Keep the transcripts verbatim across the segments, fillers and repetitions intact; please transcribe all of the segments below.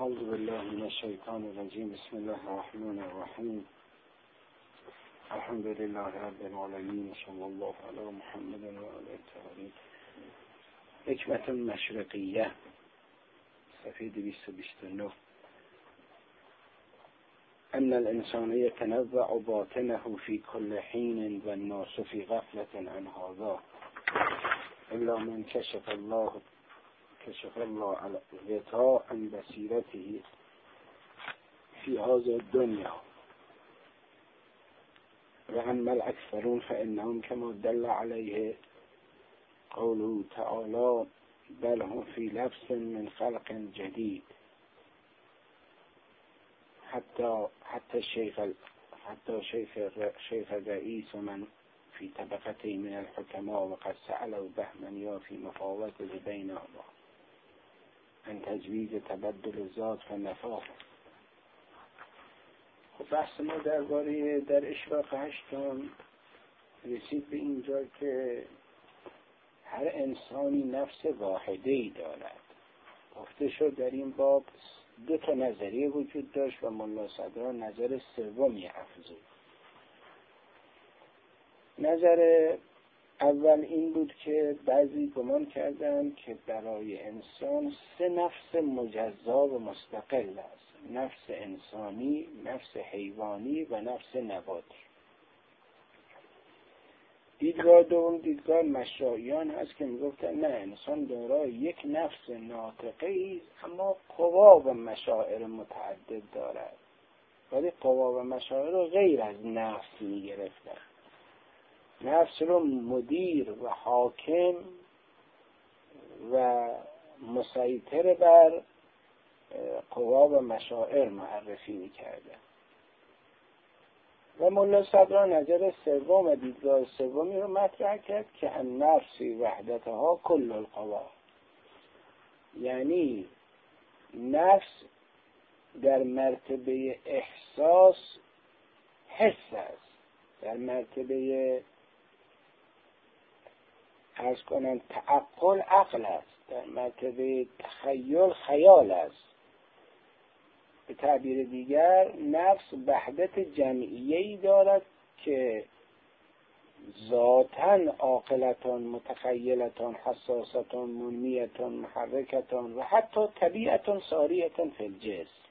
اعوذ بالله من الشیطان الرجیم. بسم الله الرحمن الرحیم. الحمد لله رب العالمین. صلی الله علی محمد و علی الطاهرین. حکمت مشرقیه، صفحه دویست و بیست و نه. ان الانسان يتنوع باطنه في كل حين والناس في غفلة عن هذا الا من كشف الله كشف الله على غطاء عن بصيرته في هذه الدنيا. وأما الأكثرون فإنهم كما دل عليه قوله تعالى بل هم في لبس من خلق جديد. حتى حتى الشيخ حتى شيخ شيخ الرئيس من في طبقته من الحكماء وقد سألوا بهمنيا في مفاوضة بينهما عن تجویز تبدل ذات و نفاق. خب بحث ما درباره در اشراق هشتم رسید به اینجا که هر انسانی نفس واحده‌ای دارد. گفته شد در این باب دو تا نظریه وجود داشت و ملا صدرا نظر سومی افزود. نظر اول این بود که بعضی گمان کردند که برای انسان سه نفس مجزا و مستقل است: نفس انسانی، نفس حیوانی و نفس نباتی. دیدگاه دوم دیدگاه مشایعیان هست که میگفتن نه، انسان دارای یک نفس ناطقه است اما قوا و مشاعر متعدد دارد، ولی قوا و مشاعر رو غیر از نفس میگرفتن. نفس رو مدیر و حاکم و مسیطر بر قوا و مشاعر معرفی میکرده. و ملا صدرا نظر سوم و دیدگاه سومی رو مطرح کرد که النفس وحدتها کل القوا، یعنی نفس در مرتبه احساس حس است، در مرتبه عرض کنم تعقل عقل است، در مرتبه تخیل خیال است. به تعبیر دیگر نفس وحدت جمعیه‌ای دارد که ذاتاً عاقلتان، متخیلتان، حساستان، منمیتان، محرکتان و حتی طبیعتان ساریتان فی الجسم.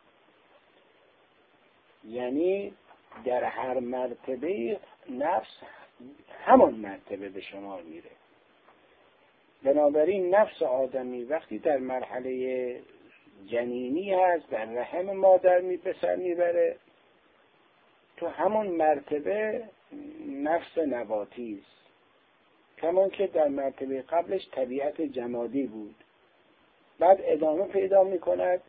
یعنی در هر مرتبه نفس همان مرتبه به شمار میره. بنابراین نفس آدمی وقتی در مرحله جنینی هست، در رحم مادر می پسر میبره، تو همون مرتبه نفس نباتی است، کمان که در مرتبه قبلش طبیعت جمادی بود. بعد ادامه پیدا میکند،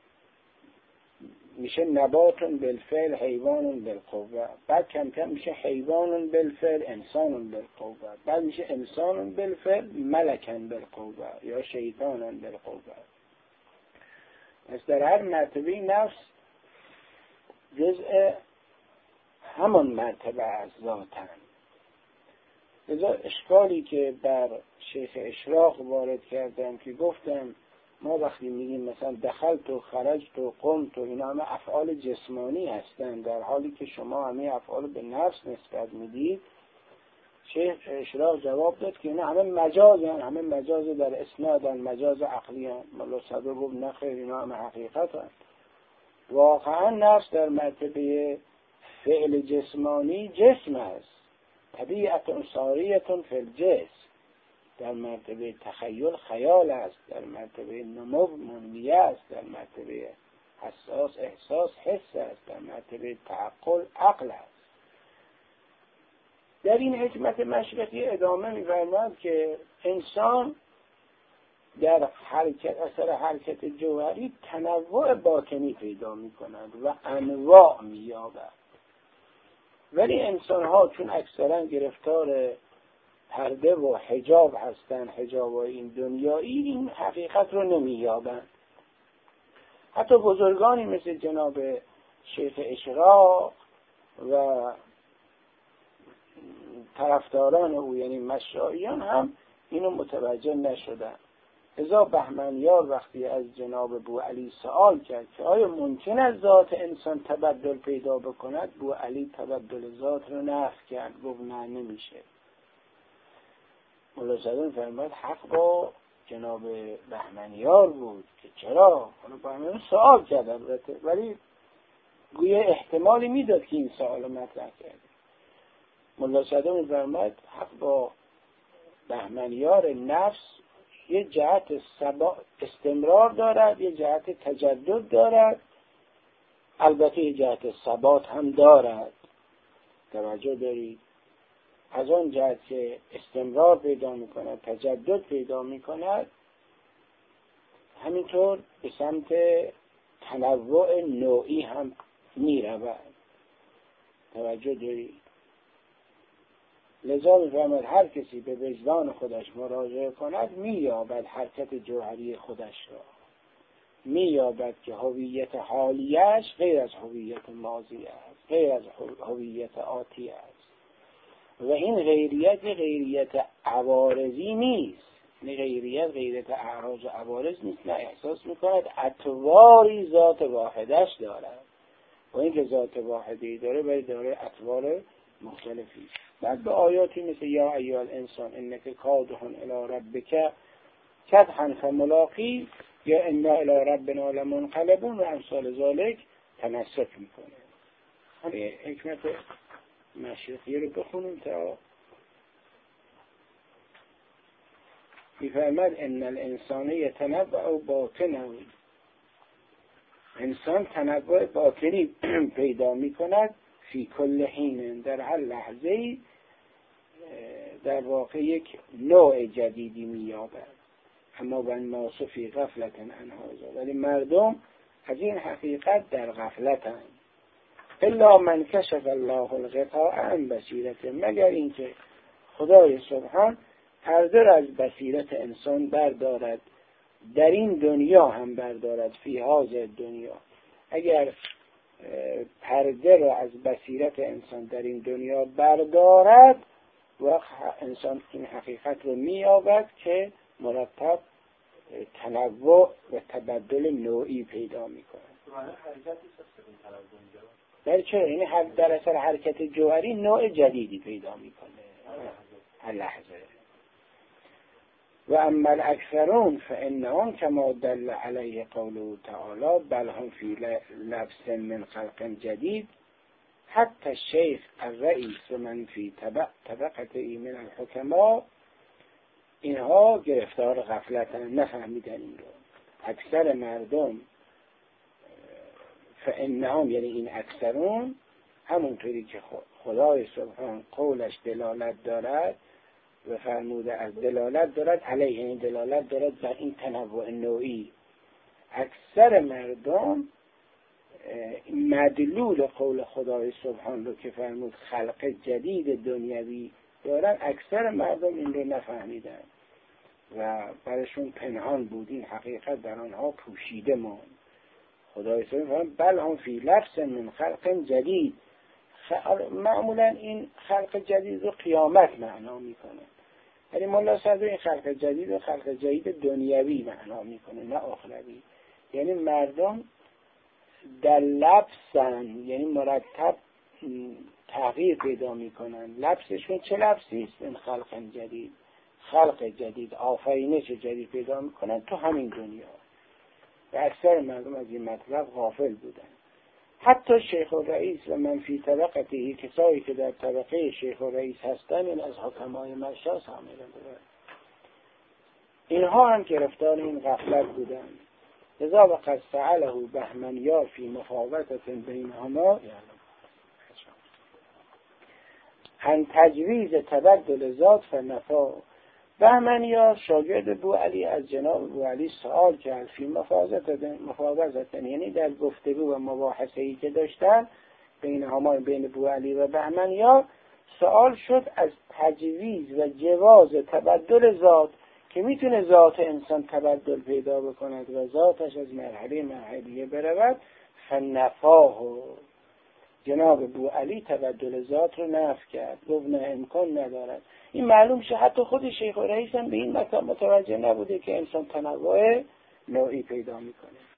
میشه نباتون بالفعل حیوانون بالقوه، بعد کم کم میشه حیوانون بالفعل انسانون بالقوه، بعد میشه انسانون بالفعل ملکن بالقوه یا شیطانون بالقوه. از در هر مرتبه نفس جزء همان مرتبه از ذاتن. لذا اشکالی که بر شیخ اشراق وارد کردم که گفتم ما وقتی میگیم مثلا دخلت و خرجت و قمت و اینا همه افعال جسمانی هستند، در حالی که شما همه افعال به نفس نسبت میدید. شیخ اشراق جواب داد که اینا همه مجاز هستند، همه مجاز در اسناد هستند، مجاز عقلی هستند. ملا صدر گفت نه خیر، اینا همه حقیقت هستند. واقعا نفس در مرتبه فعل جسمانی جسم است، طبیعت ساریتون فی الجسم. در مرتبه تخیل خیال است، در مرتبه نمو منمیه است، در مرتبه حساس احساس حس است، در مرتبه تعقل عقل است. در این حکمت مشرقی ادامه می‌فرماید که انسان در حرکت اثر حرکت جوهری تنوع باطنی پیدا می‌کند و انواع می‌یابد، ولی انسان‌ها چون اکثرا گرفتار پرده و حجاب هستند، حجاب‌های این دنیایی، این حقیقت رو نمی‌یابند. حتی بزرگانی مثل جناب شیخ اشراق و طرفداران او یعنی مشایعیان هم اینو متوجه نشدن. ازا بهمنیار وقتی از جناب بوعلی سوال کرد که آیا ممکن است ذات انسان تبدل پیدا بکند، بوعلی تبدل ذات رو نفی کرد، گفت نه نمیشه. مولا صدر فرمود حق با جناب بهمنیار بود که چرا؟ بهمنیار سوال کرد البته، ولی گویا احتمالی میداد که این سوال مطرح کرد. مولا صدر فرمود حق با بهمنیار نفس یه جهت استمرار دارد، یه جهت تجدد دارد، البته یه جهت ثبات هم دارد. توجه دارید؟ از آن جهت که استمرار پیدا میکند، تجدد پیدا میکند، همینطور به سمت تنوع نوعی هم میرود. توجه دارید؟ لذا می‌فرماید هر کسی به وجدان خودش مراجعه کند می‌یابد حرکت جوهری خودش را، می‌یابد که هویت حالیش غیر از هویت ماضی است، غیر از هویت آتی است و این غیریت غیریت عوارضی نیست. این غیریت غیریت اعراض و عوارض نیست، نه احساس می‌کند اطواری ذات واحدش دارد و اینکه ذات واحدی داره ولی داره اطوار مختلفی. بعد به آیاتی مثل یا ایها الانسان انک کادح الی ربک کدحا فملاقی یا انا الی ربنا لمنقلبون و امثال ذالک تنسک میکنه. همین حکمت مشرقی رو بخونیم تا میفرماد ان الانسان یتنوع باطنا، انسان تنوع باطنی پیدا میکند فی کل حین، در هر لحظه در واقع یک نوع جدیدی می‌یابد. اما و الناس فی غفلة عن هذا، ولی مردم از این حقیقت در غفلتند. الا من کشف الله الغطاء عن بصیرته، مگر اینکه خدای سبحان پرده را از بصیرت انسان بردارد، در این دنیا هم بردارد، فی هذه دنیا. اگر پرده را از بصیرت انسان در این دنیا بردارد و انسان این حقیقت رو می‌یابد که مرتب تنوع و تبدل نوعی پیدا می‌کند. در چه؟ یعنی در اثر حرکت جوهری نوع جدیدی پیدا می‌کنه هر لحظه. و اما الاکثرون فانهم کما دل علیه قوله تعالی بل هم فی لبس من خلق جدید، حتی الشیخ الرئیس و من فی طبقته من الحکما، اینها گرفتار غفلتن، نفهمیدن این رو. اکثر مردم فانهم یعنی این اکثرون، همونطوری که خدای سبحان قولش دلالت دارد و فرموده از دلالت دارد علیه، این دلالت دارد بر این تنوع نوعی. اکثر مردم مدلول قول خدای سبحان رو که فرمود خلق جدید دنیوی دارن، اکثر مردم این رو نفهمیدن و برشون پنهان بود، این حقیقت در آنها پوشیده ماند. خدای سبحان فرمود بل هم فی لبس من خلق جدید. معمولا این خلق جدید رو قیامت معنا میکنه، یعنی مولا صدر این خلق جدید و خلق جدید دنیوی معنا میکنه نه اخروی. یعنی مردم در لبسن، یعنی مرتب تغییر پیدا میکنن. لبسشون چه لبسی است؟ این خلق جدید، خلق جدید، آفرینش جدید پیدا میکنن تو همین دنیا. و اکثر مردم از این مطلب غافل بودن. حتی شیخ الرئیس و من فی طبقته، کسایی که در طبقه شیخ الرئیس هستن، این از حکمای مشا شامل بودن، اینها هم گرفتار این غفلت بودن. لذا وقد سأله بهمنیار فی مفاوضة بینهما عن تجویز تبدل ذات فنفا. بهمنیار شاگرد بوعلی از جناب بوعلی سوال کرد فی مفاوضة، یعنی در گفتگو و مباحثه‌ای که داشتن بینهما، بین بوعلی و بهمنیار، سوال شد از تجویز و جواز تبدل ذات، که میتونه ذات انسان تبدل پیدا بکند و ذاتش از مرحله مرحله برود. فنفاه، جناب بو علی تبدل ذات رو نفی کرد، گفت نه امکان ندارد. این معلوم شه حتی خود شیخ الرئیس هم به این مطلب متوجه نبوده که انسان تنوع نوعی پیدا میکنه.